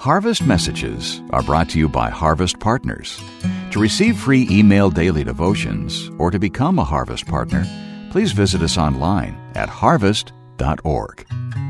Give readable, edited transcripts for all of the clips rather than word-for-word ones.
Harvest Messages are brought to you by Harvest Partners. To receive free email daily devotions or to become a Harvest Partner, please visit us online at harvest.org.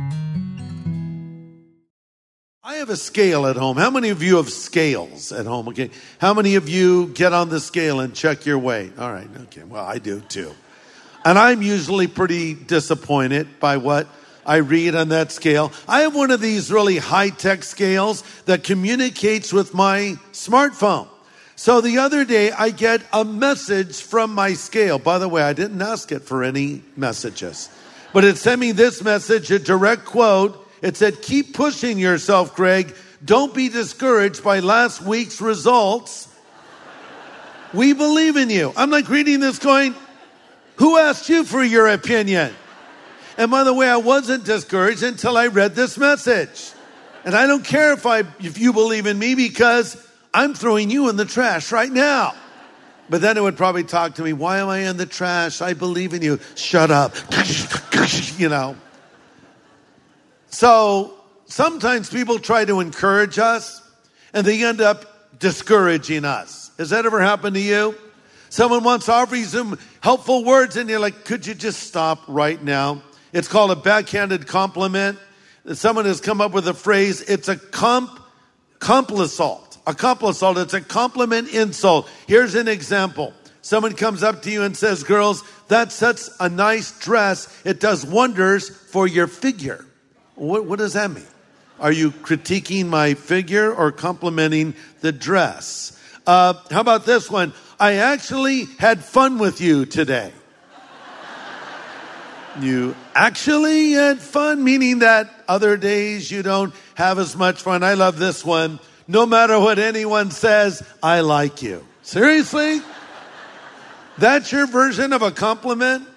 I have a scale at home. How many of you have scales at home? Okay. How many of you get on the scale and check your weight? All right. Okay. Well, I do too. And I'm usually pretty disappointed by what I read on that scale. I have one of these really high-tech scales that communicates with my smartphone. So the other day, I get a message from my scale. By the way, I didn't ask it for any messages. But it sent me this message, a direct quote. It said, "Keep pushing yourself, Greg. Don't be discouraged by last week's results. We believe in you." I'm like reading this going, who asked you for your opinion? And by the way, I wasn't discouraged until I read this message. And I don't care if you believe in me because I'm throwing you in the trash right now. But then it would probably talk to me, why am I in the trash? I believe in you. Shut up. You know. So sometimes people try to encourage us and they end up discouraging us. Has that ever happened to you? Someone wants to offer you some helpful words and you're like, could you just stop right now? It's called a backhanded compliment. Someone has come up with a phrase, it's a complisalt. A complisalt, it's a compliment insult. Here's an example. Someone comes up to you and says, girls, that's such a nice dress. It does wonders for your figure. What does that mean? Are you critiquing my figure or complimenting the dress? How about this one? I actually had fun with you today. You actually had fun, meaning that other days you don't have as much fun. I love this one. No matter what anyone says, I like you. Seriously? That's your version of a compliment?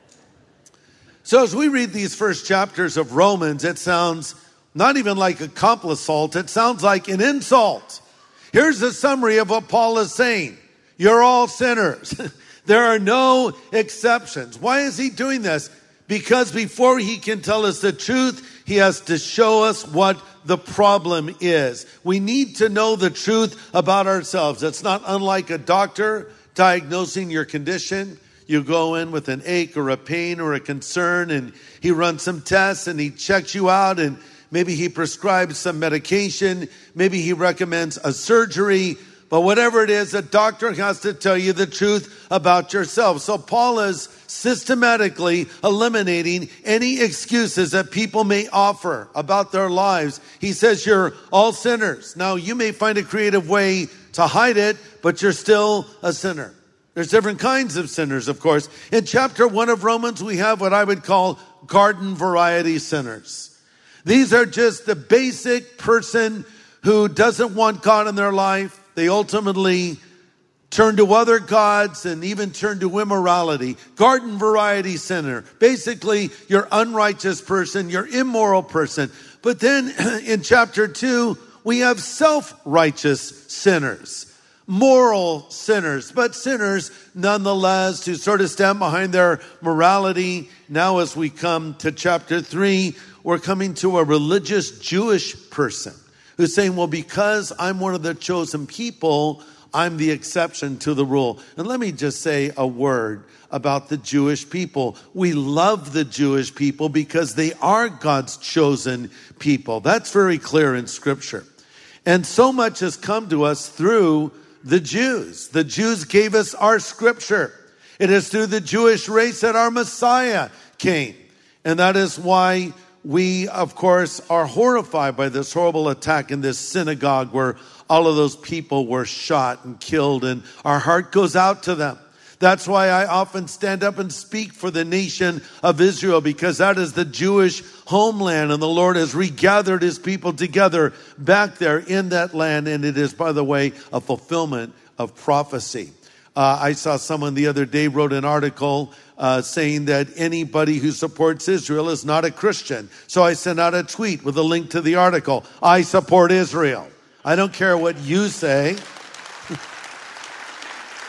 So as we read these first chapters of Romans, it sounds not even like a complisalt. It sounds like an insult. Here's a summary of what Paul is saying. You're all sinners. There are no exceptions. Why is he doing this? Because before he can tell us the truth, he has to show us what the problem is. We need to know the truth about ourselves. It's not unlike a doctor diagnosing your condition. You go in with an ache or a pain or a concern and he runs some tests and he checks you out and maybe he prescribes some medication. Maybe he recommends a surgery. But whatever it is, a doctor has to tell you the truth about yourself. So Paul is systematically eliminating any excuses that people may offer about their lives. He says you're all sinners. Now, you may find a creative way to hide it, but you're still a sinner. There's different kinds of sinners, of course. In chapter 1 of Romans, we have what I would call garden variety sinners. These are just the basic person who doesn't want God in their life. They ultimately turn to other gods and even turn to immorality. Garden variety sinner. Basically, you're unrighteous person, you're immoral person. But then in chapter 2, we have self-righteous sinners. Moral sinners, but sinners nonetheless who sort of stand behind their morality. Now as we come to chapter 3, we're coming to a religious Jewish person who's saying, well, because I'm one of the chosen people, I'm the exception to the rule. And let me just say a word about the Jewish people. We love the Jewish people because they are God's chosen people. That's very clear in Scripture. And so much has come to us through the Jews. The Jews gave us our Scripture. It is through the Jewish race that our Messiah came. And that is why we, of course, are horrified by this horrible attack in this synagogue where all of those people were shot and killed, and our heart goes out to them. That's why I often stand up and speak for the nation of Israel, because that is the Jewish homeland, and the Lord has regathered his people together back there in that land, and it is, by the way, a fulfillment of prophecy. I saw someone the other day wrote an article saying that anybody who supports Israel is not a Christian. So I sent out a tweet with a link to the article. I support Israel. I don't care what you say.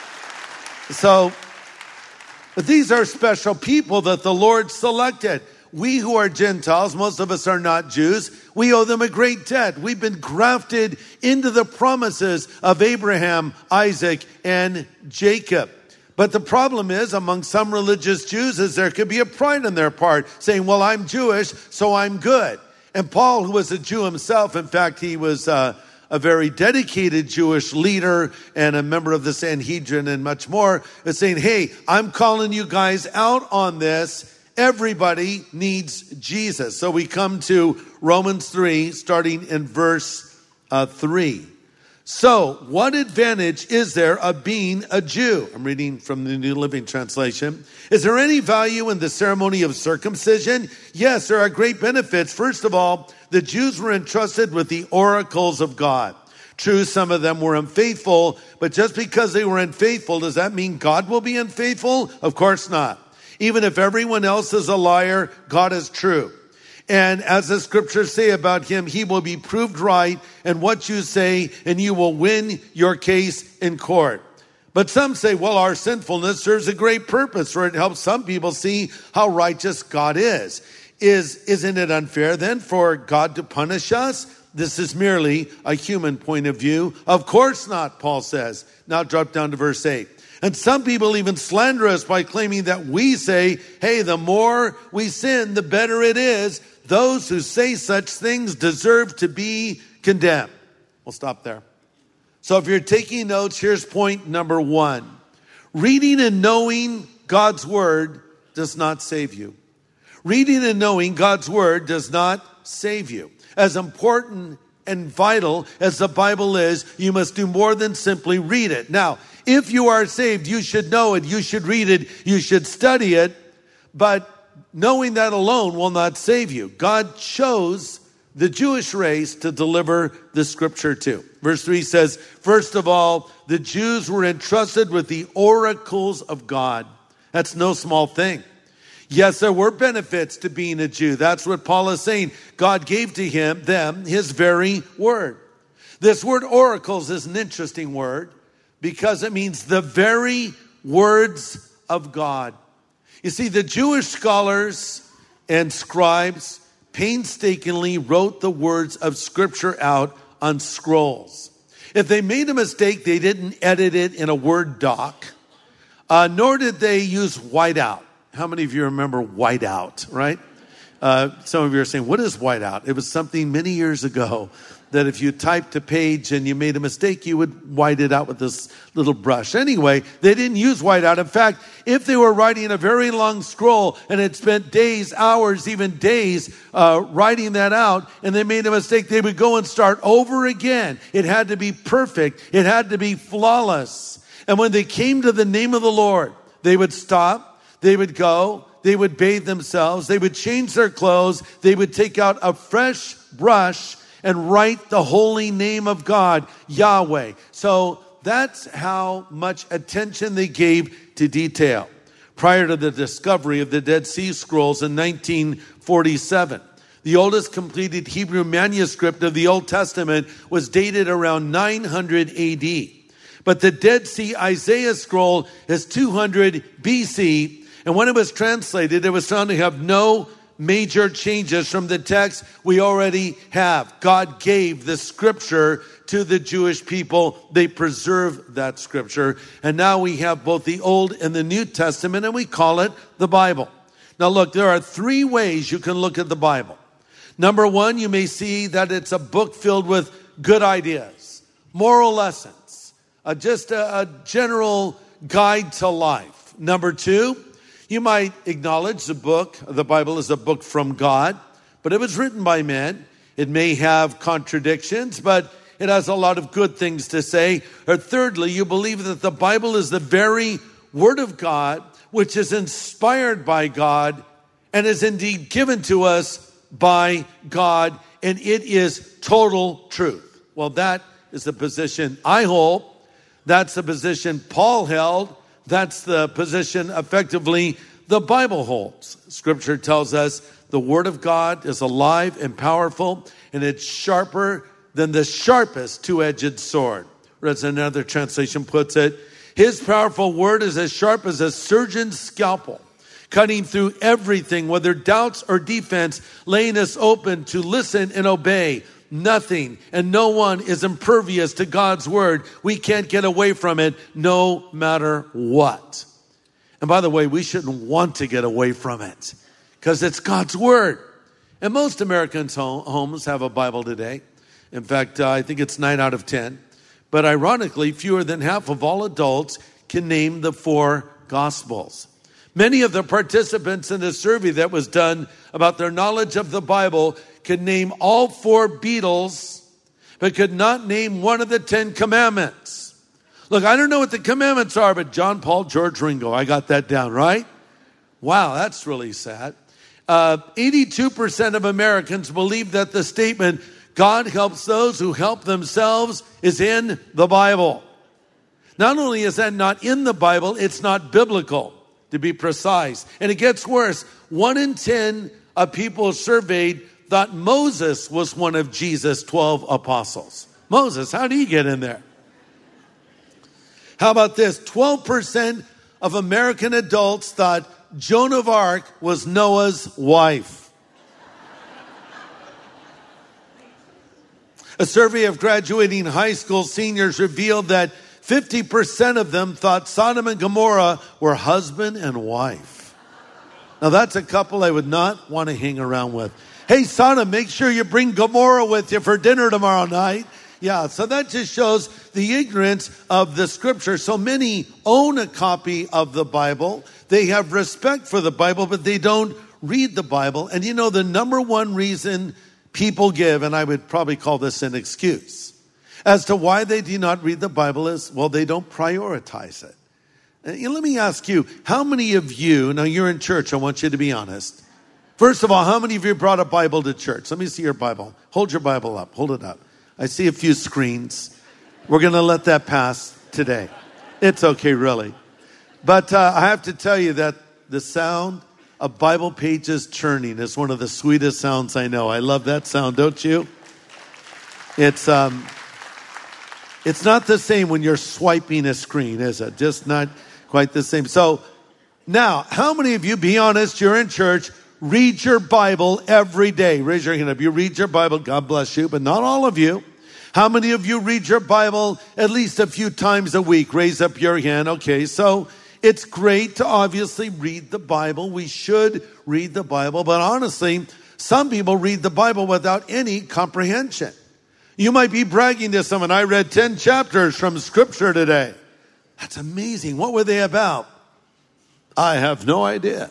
But these are special people that the Lord selected. we who are Gentiles, most of us are not Jews, we owe them a great debt. We've been grafted into the promises of Abraham, Isaac, and Jacob. But the problem is, among some religious Jews, is there could be a pride on their part, saying, well, I'm Jewish, so I'm good. And Paul, who was a Jew himself, in fact, he was a very dedicated Jewish leader and a member of the Sanhedrin and much more, is saying, hey, I'm calling you guys out on this. Everybody needs Jesus. So we come to Romans 3, starting in verse 3. So what advantage is there of being a Jew? I'm reading from the New Living Translation. Is there any value in the ceremony of circumcision? Yes, there are great benefits. First of all, the Jews were entrusted with the oracles of God. True, some of them were unfaithful, but just because they were unfaithful, does that mean God will be unfaithful? Of course not. Even if everyone else is a liar, God is true. And as the scriptures say about him, he will be proved right in what you say, and you will win your case in court. But some say, well, our sinfulness serves a great purpose, for it helps some people see how righteous God is. Isn't it unfair then for God to punish us? This is merely a human point of view. Of course not, Paul says. Now drop down to verse 8. And some people even slander us by claiming that we say, hey, the more we sin, the better it is. Those who say such things deserve to be condemned. We'll stop there. So if you're taking notes, here's point number 1. Reading and knowing God's word does not save you. Reading and knowing God's word does not save you. As important and vital as the Bible is, you must do more than simply read it. Now, if you are saved, you should know it, you should read it, you should study it, but knowing that alone will not save you. God chose the Jewish race to deliver the scripture to. Verse 3 says, first of all, the Jews were entrusted with the oracles of God. That's no small thing. Yes, there were benefits to being a Jew. That's what Paul is saying. God gave to them his very word. This word oracles is an interesting word because it means the very words of God. You see, the Jewish scholars and scribes painstakingly wrote the words of Scripture out on scrolls. If they made a mistake, they didn't edit it in a Word doc, nor did they use whiteout. How many of you remember whiteout, right? Some of you are saying, what is whiteout? It was something many years ago that if you typed a page and you made a mistake, you would white it out with this little brush. Anyway, they didn't use whiteout. In fact, if they were writing a very long scroll and had spent days, hours, even days writing that out, and they made a mistake, they would go and start over again. It had to be perfect. It had to be flawless. And when they came to the name of the Lord, they would stop. They would go, they would bathe themselves, they would change their clothes, they would take out a fresh brush and write the holy name of God, Yahweh. So that's how much attention they gave to detail. Prior to the discovery of the Dead Sea Scrolls in 1947, the oldest completed Hebrew manuscript of the Old Testament was dated around 900 AD. But the Dead Sea Isaiah scroll is 200 BC. And when it was translated, it was found to have no major changes from the text we already have. God gave the scripture to the Jewish people. They preserved that scripture. And now we have both the Old and the New Testament, and we call it the Bible. Now look, there are 3 ways you can look at the Bible. Number 1, you may see that it's a book filled with good ideas, moral lessons, just a general guide to life. Number 2, you might acknowledge the Bible is a book from God, but it was written by men. It may have contradictions, but it has a lot of good things to say. Or thirdly, you believe that the Bible is the very Word of God, which is inspired by God and is indeed given to us by God, and it is total truth. Well, that is the position I hold. That's the position Paul held. That's the position, effectively, the Bible holds. Scripture tells us the Word of God is alive and powerful, and it's sharper than the sharpest two-edged sword. Or as another translation puts it, His powerful Word is as sharp as a surgeon's scalpel, cutting through everything, whether doubts or defense, laying us open to listen and obey. Nothing and no one is impervious to God's word. We can't get away from it no matter what. And by the way, we shouldn't want to get away from it because it's God's word. And most Americans' homes have a Bible today. In fact, I think it's 9 out of 10. But ironically, fewer than half of all adults can name the 4 Gospels. Many of the participants in a survey that was done about their knowledge of the Bible could name all 4 Beatles, but could not name one of the 10 commandments. Look, I don't know what the commandments are, but John, Paul, George, Ringo, I got that down, right? Wow, that's really sad. 82% of Americans believe that the statement, God helps those who help themselves, is in the Bible. Not only is that not in the Bible, it's not biblical, to be precise. And it gets worse. 1 in 10 of people surveyed thought Moses was one of Jesus' 12 apostles. Moses, how do you get in there? How about this? 12% of American adults thought Joan of Arc was Noah's wife. A survey of graduating high school seniors revealed that 50% of them thought Sodom and Gomorrah were husband and wife. Now that's a couple I would not want to hang around with. Hey, Sodom, make sure you bring Gomorrah with you for dinner tomorrow night. Yeah, so that just shows the ignorance of the scripture. So many own a copy of the Bible. They have respect for the Bible, but they don't read the Bible. And you know, the number one reason people give, and I would probably call this an excuse, as to why they do not read the Bible is, well, they don't prioritize it. And let me ask you, how many of you, now you're in church, I want you to be honest. First of all, how many of you brought a Bible to church? Let me see your Bible. Hold your Bible up. Hold it up. I see a few screens. We're going to let that pass today. It's okay, really. But I have to tell you that the sound of Bible pages churning is one of the sweetest sounds I know. I love that sound, don't you? It's not the same when you're swiping a screen, is it? Just not quite the same. So now, how many of you, be honest, you're in church, read your Bible every day? Raise your hand up. You read your Bible, God bless you, but not all of you. How many of you read your Bible at least a few times a week? Raise up your hand. Okay, so it's great to obviously read the Bible. We should read the Bible, but honestly, some people read the Bible without any comprehension. You might be bragging to someone, I read 10 chapters from Scripture today. That's amazing. What were they about? I have no idea.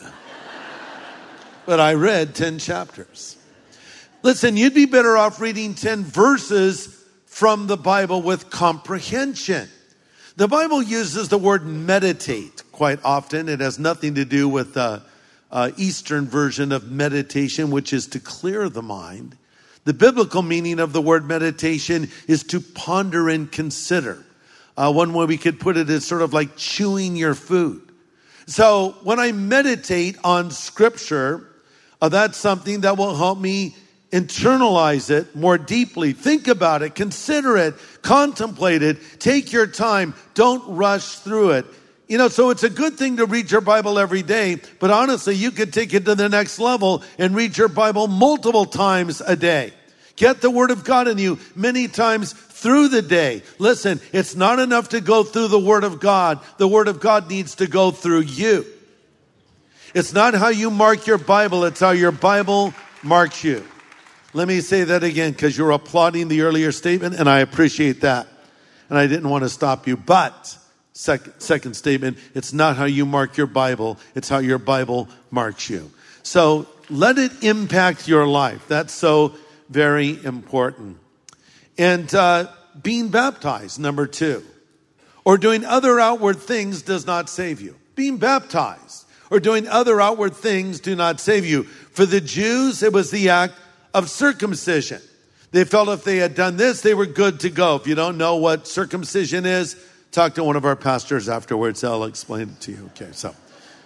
But I read 10 chapters. Listen, you'd be better off reading 10 verses from the Bible with comprehension. The Bible uses the word meditate quite often. It has nothing to do with the Eastern version of meditation, which is to clear the mind. The biblical meaning of the word meditation is to ponder and consider. One way we could put it is sort of like chewing your food. So when I meditate on Scripture, that's something that will help me internalize it more deeply. Think about it, consider it, contemplate it, take your time, don't rush through it. You know, so it's a good thing to read your Bible every day, but honestly, you could take it to the next level and read your Bible multiple times a day. Get the Word of God in you many times through the day. Listen, it's not enough to go through the Word of God. The Word of God needs to go through you. It's not how you mark your Bible, it's how your Bible marks you. Let me say that again, because you're applauding the earlier statement, and I appreciate that. And I didn't want to stop you. But, second statement, it's not how you mark your Bible, it's how your Bible marks you. So let it impact your life. That's so very important. And being baptized, number 2. Or doing other outward things does not save you. Being baptized or doing other outward things do not save you. For the Jews, it was the act of circumcision. They felt if they had done this, they were good to go. If you don't know what circumcision is, talk to one of our pastors afterwards. I'll explain it to you. Okay, so,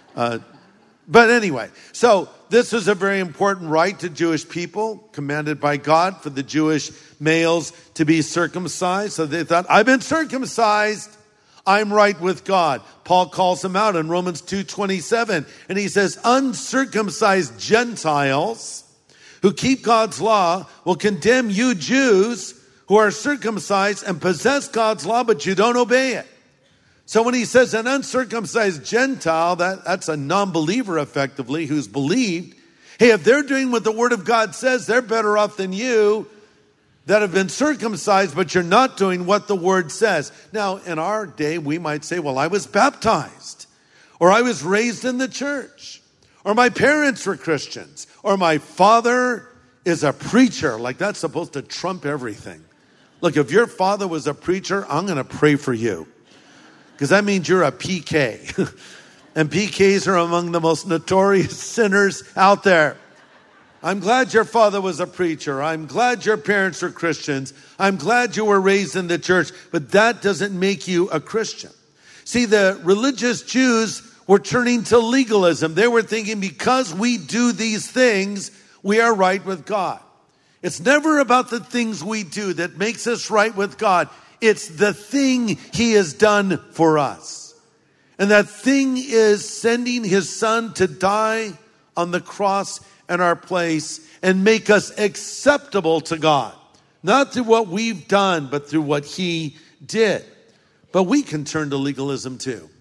but anyway, so this is a very important right to Jewish people, commanded by God for the Jewish males to be circumcised. So they thought, I've been circumcised. I'm right with God. Paul calls them out in Romans 2:27, and he says, uncircumcised Gentiles who keep God's law will condemn you Jews who are circumcised and possess God's law, but you don't obey it. So when he says an uncircumcised Gentile, that's a non-believer effectively who's believed. Hey, if they're doing what the Word of God says, they're better off than you that have been circumcised, but you're not doing what the Word says. Now, in our day, we might say, well, I was baptized, or I was raised in the church, or my parents were Christians, or my father is a preacher. Like, that's supposed to trump everything. Look, if your father was a preacher, I'm going to pray for you, because that means you're a PK. And PKs are among the most notorious sinners out there. I'm glad your father was a preacher. I'm glad your parents are Christians. I'm glad you were raised in the church, but that doesn't make you a Christian. See, the religious Jews were turning to legalism. They were thinking because we do these things, we are right with God. It's never about the things we do that makes us right with God. It's the thing He has done for us. And that thing is sending His Son to die on the cross in our place and make us acceptable to God. Not through what we've done, but through what He did. But we can turn to legalism too.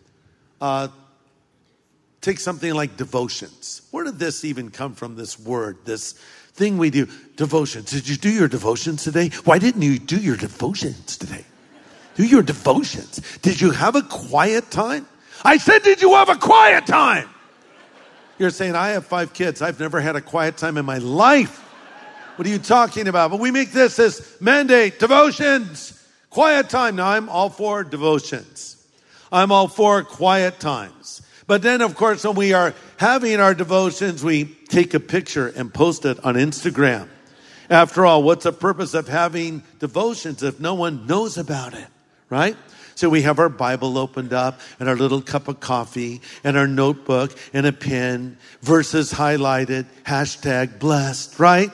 Take something like devotions. Where did this even come from, this word, this thing we do? Devotions. Did you do your devotions today? Why didn't you do your devotions today? Do your devotions. Did you have a quiet time? I said, did you have a quiet time? You're saying, I have 5 kids. I've never had a quiet time in my life. What are you talking about? But we make this as mandate, devotions, quiet time. Now, I'm all for devotions. I'm all for quiet times. But then, of course, when we are having our devotions, we take a picture and post it on Instagram. After all, what's the purpose of having devotions if no one knows about it, right? So we have our Bible opened up and our little cup of coffee and our notebook and a pen, verses highlighted, hashtag blessed, right?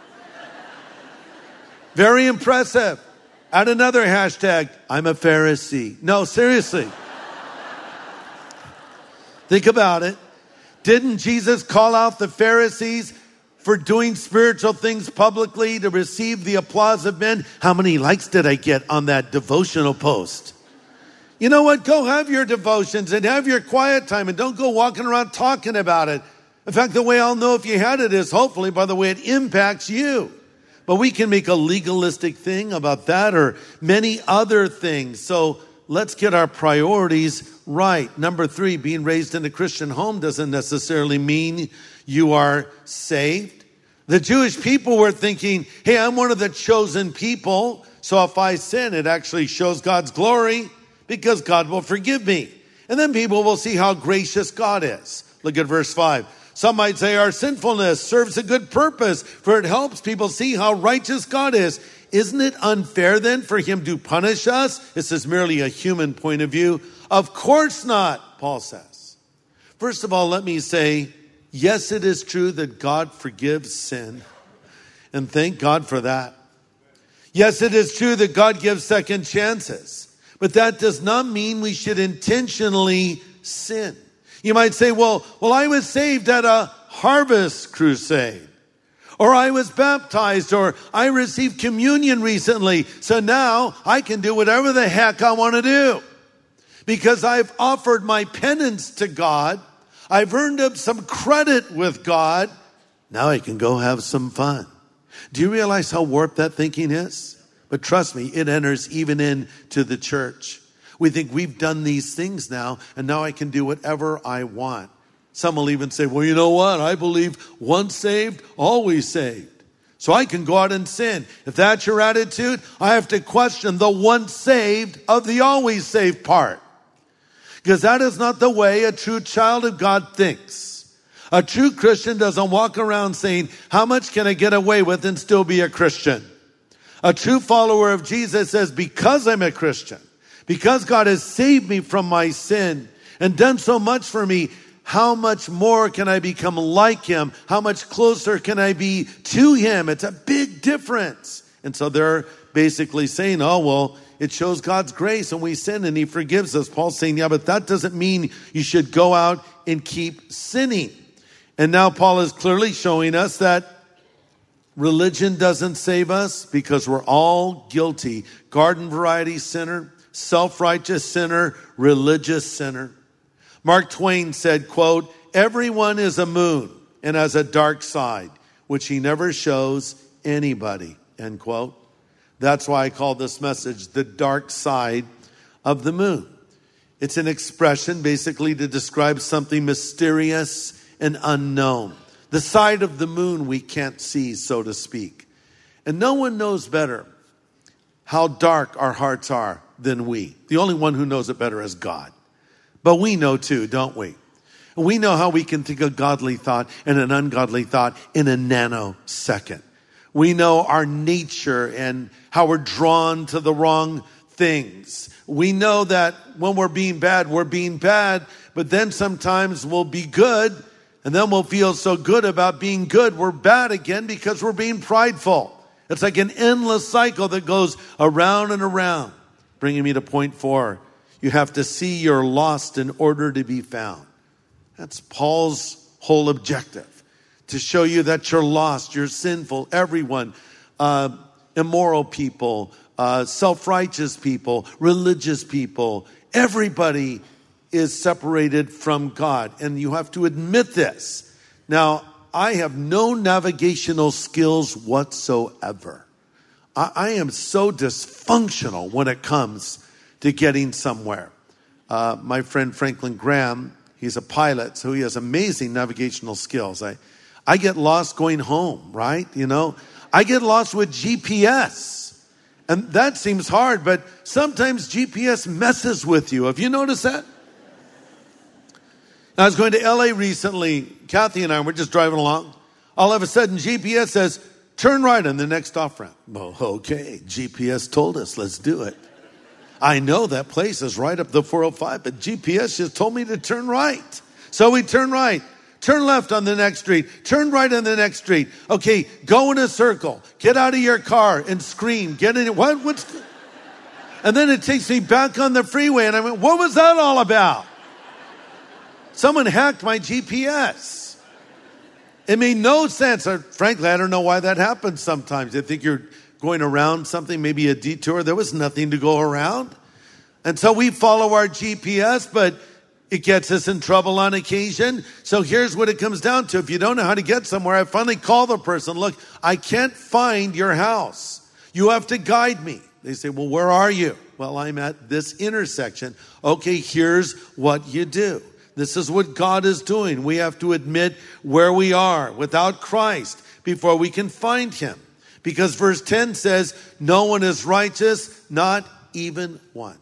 Very impressive. Add another hashtag, I'm a Pharisee. No, seriously. Think about it. Didn't Jesus call out the Pharisees for doing spiritual things publicly to receive the applause of men? How many likes did I get on that devotional post? You know what? Go have your devotions and have your quiet time and don't go walking around talking about it. In fact, the way I'll know if you had it is hopefully by the way it impacts you. But we can make a legalistic thing about that or many other things. So let's get our priorities right. Number 3, being raised in a Christian home doesn't necessarily mean you are saved. The Jewish people were thinking, hey, I'm one of the chosen people. So if I sin, it actually shows God's glory because God will forgive me. And then people will see how gracious God is. Look at verse 5. Some might say our sinfulness serves a good purpose, for it helps people see how righteous God is. Isn't it unfair then for Him to punish us? This is merely a human point of view. Of course not, Paul says. First of all, let me say, yes, it is true that God forgives sin. And thank God for that. Yes, it is true that God gives second chances. But that does not mean we should intentionally sin. You might say, well, I was saved at a harvest crusade. Or I was baptized, or I received communion recently. So now I can do whatever the heck I want to do. Because I've offered my penance to God. I've earned up some credit with God. Now I can go have some fun. Do you realize how warped that thinking is? But trust me, it enters even into the church. We think we've done these things now, and now I can do whatever I want. Some will even say, well, you know what? I believe once saved, always saved. So I can go out and sin. If that's your attitude, I have to question the once saved of the always saved part. Because that is not the way a true child of God thinks. A true Christian doesn't walk around saying, how much can I get away with and still be a Christian? A true follower of Jesus says, because I'm a Christian, because God has saved me from my sin and done so much for me, how much more can I become like Him? How much closer can I be to Him? It's a big difference. And so they're basically saying, oh, well, it shows God's grace when we sin and he forgives us. Paul's saying, yeah, but that doesn't mean you should go out and keep sinning. And now Paul is clearly showing us that religion doesn't save us because we're all guilty. Garden variety sinner, self-righteous sinner, religious sinner. Mark Twain said, quote, everyone is a moon and has a dark side, which he never shows anybody, end quote. That's why I call this message the dark side of the moon. It's an expression basically to describe something mysterious and unknown. The side of the moon we can't see, so to speak. And no one knows better how dark our hearts are than we. The only one who knows it better is God. But we know too, don't we? And we know how we can think a godly thought and an ungodly thought in a nanosecond. We know our nature and how we're drawn to the wrong things. We know that when we're being bad, but then sometimes we'll be good, and then we'll feel so good about being good, we're bad again because we're being prideful. It's like an endless cycle that goes around and around. Bringing me to point 4. You have to see you're lost in order to be found. That's Paul's whole objective. To show you that you're lost, you're sinful. Everyone, immoral people, self-righteous people, religious people, everybody is separated from God. And you have to admit this. Now, I have no navigational skills whatsoever. I am so dysfunctional when it comes to getting somewhere. My friend Franklin Graham, he's a pilot, so he has amazing navigational skills. I get lost going home, right? I get lost with GPS. And that seems hard, but sometimes GPS messes with you. Have you noticed that? I was going to LA recently. Kathy and I were just driving along. All of a sudden, GPS says, turn right on the next off-ramp. Well, okay, GPS told us, let's do it. I know that place is right up the 405, but GPS just told me to turn right. So we turn right. Turn left on the next street. Turn right on the next street. Okay, go in a circle. Get out of your car and scream. Get in. What's? And then it takes me back on the freeway, and I went, what was that all about? Someone hacked my GPS. It made no sense. Frankly, I don't know why that happens sometimes. I think you're going around something, maybe a detour. There was nothing to go around. And so we follow our GPS, but it gets us in trouble on occasion. So here's what it comes down to. If you don't know how to get somewhere, I finally call the person. Look, I can't find your house. You have to guide me. They say, well, where are you? Well, I'm at this intersection. Okay, here's what you do. This is what God is doing. We have to admit where we are without Christ before we can find him. Because verse 10 says, no one is righteous, not even one.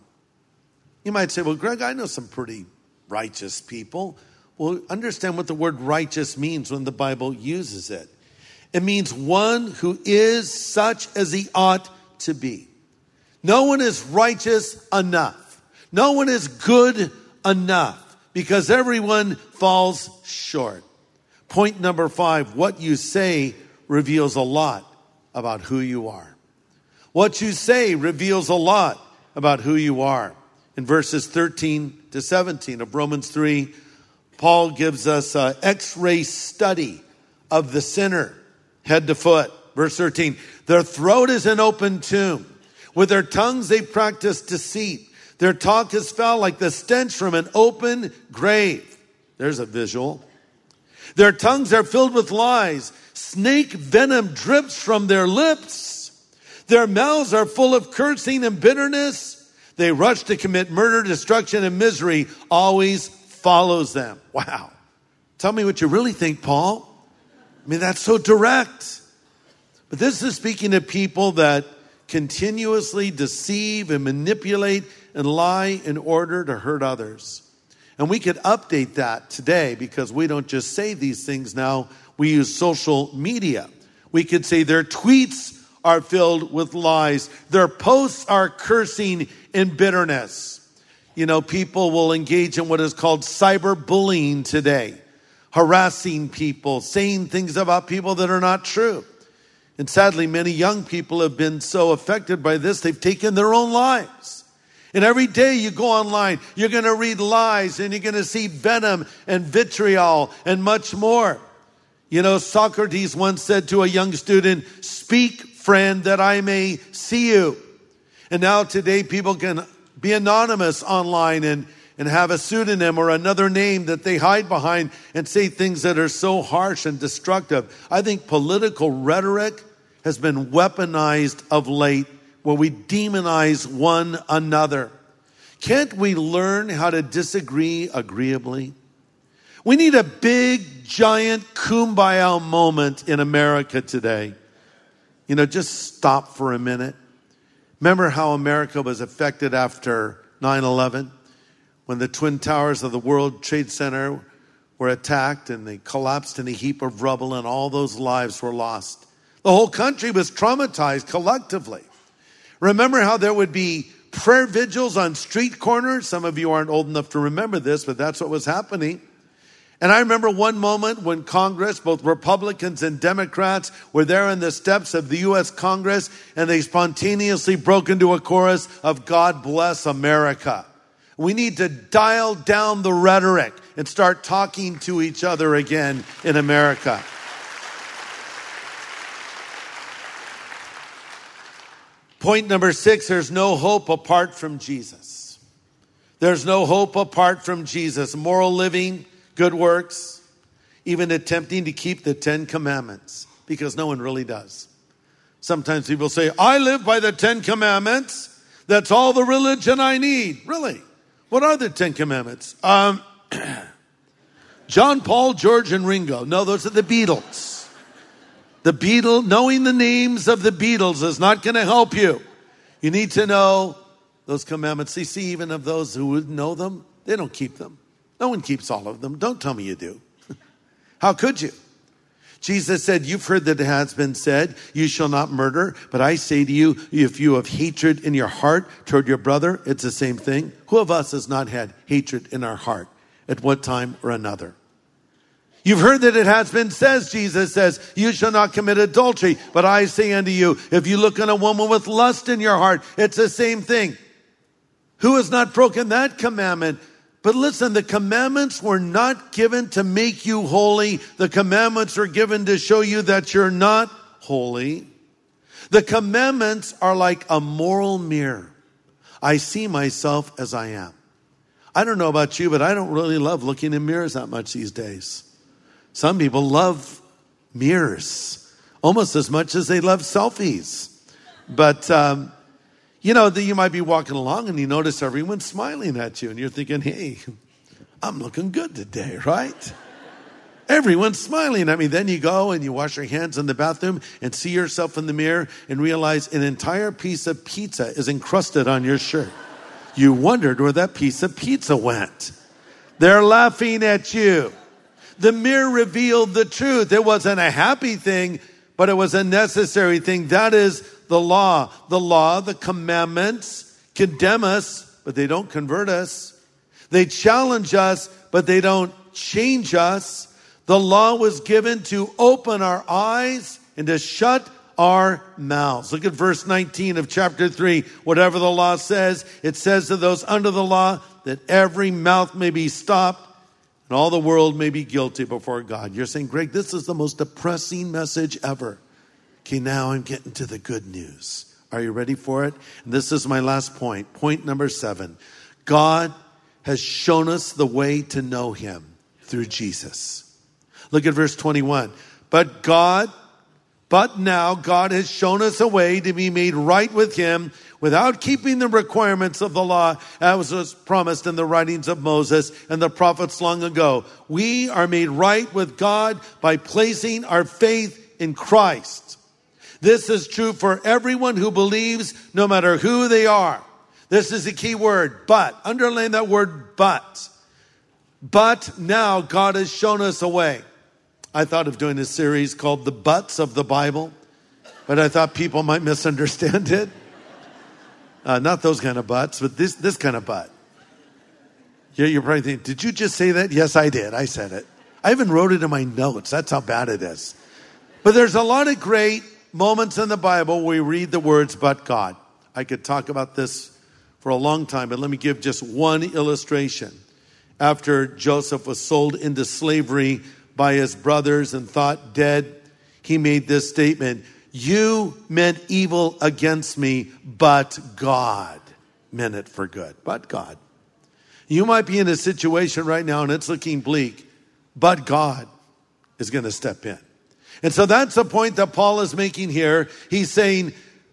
You might say, well, Greg, I know some pretty righteous people. Well, understand what the word righteous means when the Bible uses it. It means one who is such as he ought to be. No one is righteous enough. No one is good enough because everyone falls short. Point number 5, what you say reveals a lot about who you are. What you say reveals a lot about who you are. In verses 13 to 17 of Romans 3, Paul gives us an X-ray study of the sinner, head to foot. Verse 13, their throat is an open tomb. With their tongues they practice deceit. Their talk is foul like the stench from an open grave. There's a visual. Their tongues are filled with lies. Snake venom drips from their lips. Their mouths are full of cursing and bitterness. They rush to commit murder, destruction, and misery always follows them. Wow. Tell me what you really think, Paul. I mean, that's so direct. But this is speaking to people that continuously deceive and manipulate and lie in order to hurt others. And we could update that today because we don't just say these things now. We use social media. We could say their tweets are filled with lies. Their posts are cursing and bitterness. People will engage in what is called cyberbullying today. Harassing people, saying things about people that are not true. And sadly, many young people have been so affected by this, they've taken their own lives. And every day you go online, you're going to read lies and you're going to see venom and vitriol and much more. You know, Socrates once said to a young student, "Speak, friend, that I may see you." And now today people can be anonymous online and have a pseudonym or another name that they hide behind and say things that are so harsh and destructive. I think political rhetoric has been weaponized of late, where we demonize one another. Can't we learn how to disagree agreeably? We need a big, giant kumbaya moment in America today. You know, just stop for a minute. Remember how America was affected after 9/11? When the Twin Towers of the World Trade Center were attacked and they collapsed in a heap of rubble and all those lives were lost. The whole country was traumatized collectively. Remember how there would be prayer vigils on street corners? Some of you aren't old enough to remember this, but that's what was happening. And I remember one moment when Congress, both Republicans and Democrats, were there in the steps of the U.S. Congress, and they spontaneously broke into a chorus of "God Bless America." We need to dial down the rhetoric and start talking to each other again in America. Point number 6, there's no hope apart from Jesus. There's no hope apart from Jesus. Moral living, good works, even attempting to keep the 10 Commandments, because no one really does. Sometimes people say, "I live by the 10 Commandments. That's all the religion I need." Really? What are the 10 Commandments? John, Paul, George, and Ringo. No, those are the Beatles. Knowing the names of the Beatles is not going to help you. You need to know those commandments. You see, even of those who would know them, they don't keep them. No one keeps all of them. Don't tell me you do. How could you? Jesus said, "You've heard that it has been said, 'You shall not murder.' But I say to you, if you have hatred in your heart toward your brother," it's the same thing. Who of us has not had hatred in our heart at one time or another? "You've heard that it has been said," Jesus says, "you shall not commit adultery. But I say unto you, if you look on a woman with lust in your heart," it's the same thing. Who has not broken that commandment? But listen, the commandments were not given to make you holy. The commandments were given to show you that you're not holy. The commandments are like a moral mirror. I see myself as I am. I don't know about you, but I don't really love looking in mirrors that much these days. Some people love mirrors almost as much as they love selfies. But, you might be walking along and you notice everyone smiling at you and you're thinking, "Hey, I'm looking good today," right? Everyone's smiling at me. Then you go and you wash your hands in the bathroom and see yourself in the mirror and realize an entire piece of pizza is encrusted on your shirt. You wondered where that piece of pizza went. They're laughing at you. The mirror revealed the truth. It wasn't a happy thing, but it was a necessary thing. That is the law. The law, the commandments, condemn us, but they don't convert us. They challenge us, but they don't change us. The law was given to open our eyes and to shut our mouths. Look at verse 19 of chapter 3. Whatever the law says, it says to those under the law that every mouth may be stopped and all the world may be guilty before God. You're saying, "Greg, this is the most depressing message ever." Okay, now I'm getting to the good news. Are you ready for it? And this is my last point. Point number 7. God has shown us the way to know him through Jesus. Look at verse 21. But now God has shown us a way to be made right with him without keeping the requirements of the law, as was promised in the writings of Moses and the prophets long ago. We are made right with God by placing our faith in Christ. This is true for everyone who believes, no matter who they are. This is a key word, but. Underline that word, but. But now God has shown us a way. I thought of doing a series called The Buts of the Bible, but I thought people might misunderstand it. Not those kind of butts, but this kind of butt. You're probably thinking, "Did you just say that?" Yes, I did. I said it. I even wrote it in my notes. That's how bad it is. But there's a lot of great moments in the Bible where we read the words, but God. I could talk about this for a long time, but let me give just one illustration. After Joseph was sold into slavery by his brothers and thought dead, he made this statement, "You meant evil against me, but God meant it for good." But God. You might be in a situation right now and it's looking bleak, but God is going to step in. And so that's the point that Paul is making here. He's saying,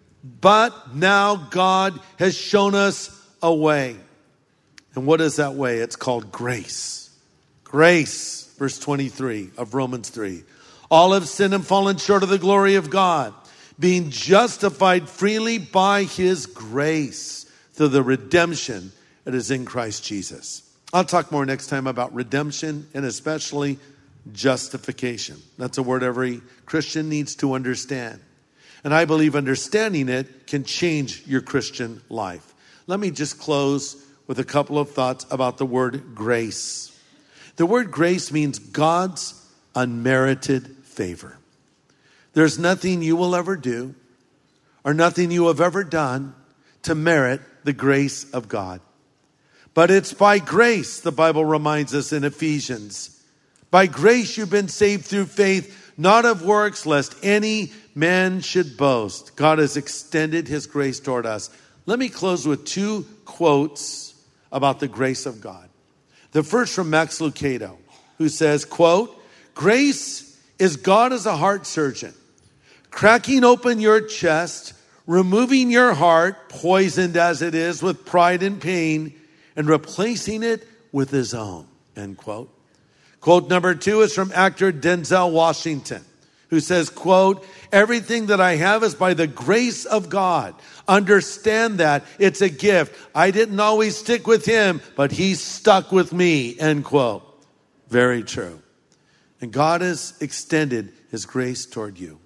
but now God has shown us a way. And what is that way? It's called grace. Grace, verse 23 of Romans 3. All have sinned and fallen short of the glory of God, being justified freely by his grace through the redemption that is in Christ Jesus. I'll talk more next time about redemption and especially justification. That's a word every Christian needs to understand. And I believe understanding it can change your Christian life. Let me just close with a couple of thoughts about the word grace. The word grace means God's unmerited favor. There's nothing you will ever do or nothing you have ever done to merit the grace of God. But it's by grace, the Bible reminds us in Ephesians. By grace you've been saved through faith, not of works, lest any man should boast. God has extended his grace toward us. Let me close with two quotes about the grace of God. The first from Max Lucado, who says, quote, "Grace is God as a heart surgeon, cracking open your chest, removing your heart, poisoned as it is with pride and pain, and replacing it with his own," end quote. Quote number two is from actor Denzel Washington, who says, quote, "Everything that I have is by the grace of God. Understand that it's a gift. I didn't always stick with him, but he stuck with me," end quote. Very true. And God has extended his grace toward you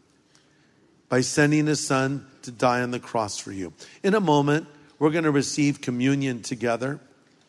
by sending his son to die on the cross for you. In a moment, we're going to receive communion together.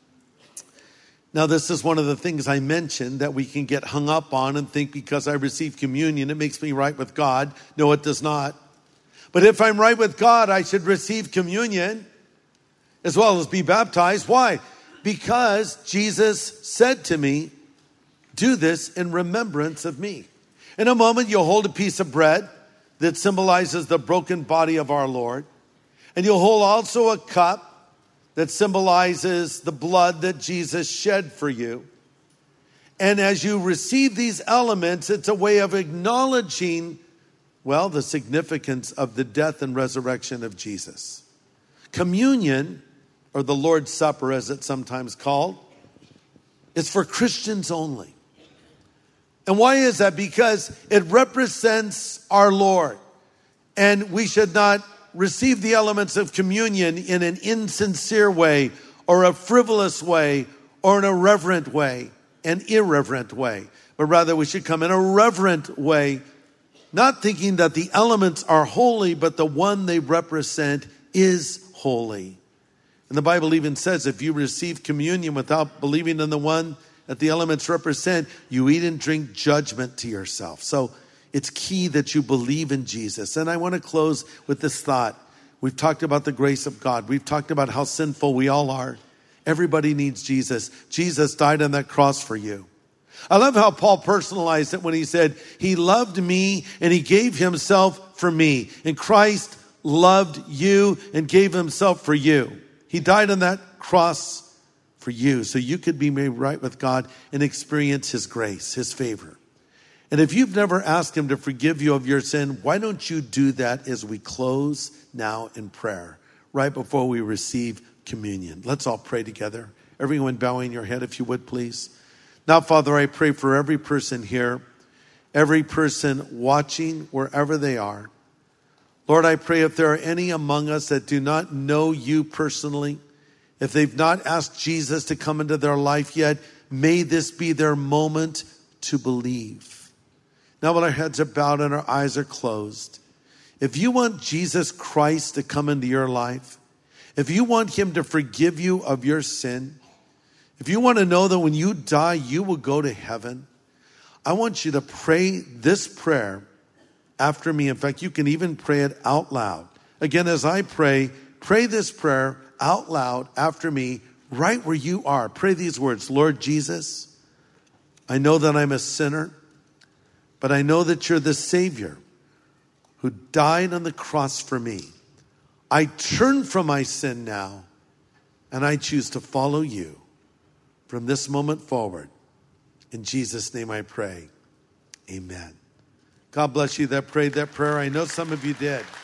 Now, this is one of the things I mentioned that we can get hung up on and think because I receive communion, it makes me right with God. No, it does not. But if I'm right with God, I should receive communion as well as be baptized. Why? Because Jesus said to me, "Do this in remembrance of me." In a moment, you'll hold a piece of bread that symbolizes the broken body of our Lord. And you'll hold also a cup that symbolizes the blood that Jesus shed for you. And as you receive these elements, it's a way of acknowledging, well, the significance of the death and resurrection of Jesus. Communion, or the Lord's Supper as it's sometimes called, is for Christians only. And why is that? Because it represents our Lord. And we should not receive the elements of communion in an insincere way or a frivolous way or an irreverent way, but rather we should come in a reverent way, not thinking that the elements are holy, but the one they represent is holy. And the Bible even says if you receive communion without believing in the one that the elements represent, you eat and drink judgment to yourself. So it's key that you believe in Jesus. And I want to close with this thought. We've talked about the grace of God. We've talked about how sinful we all are. Everybody needs Jesus. Jesus died on that cross for you. I love how Paul personalized it when he said, "He loved me and he gave himself for me." And Christ loved you and gave himself for you. He died on that cross for you so you could be made right with God and experience his grace, his favor. And if you've never asked him to forgive you of your sin, why don't you do that as we close now in prayer, right before we receive communion? Let's all pray together. Everyone bowing your head, if you would, please. Now, Father, I pray for every person here, every person watching wherever they are. Lord, I pray if there are any among us that do not know you personally, if they've not asked Jesus to come into their life yet, may this be their moment to believe. Now, while our heads are bowed and our eyes are closed, if you want Jesus Christ to come into your life, if you want him to forgive you of your sin, if you want to know that when you die, you will go to heaven, I want you to pray this prayer after me. In fact, you can even pray it out loud. Again, as I pray this prayer out loud after me, right where you are. Pray these words. Lord Jesus, I know that I'm a sinner, but I know that you're the Savior who died on the cross for me. I turn from my sin now, and I choose to follow you from this moment forward. In Jesus' name I pray. Amen. God bless you that prayed that prayer. I know some of you did.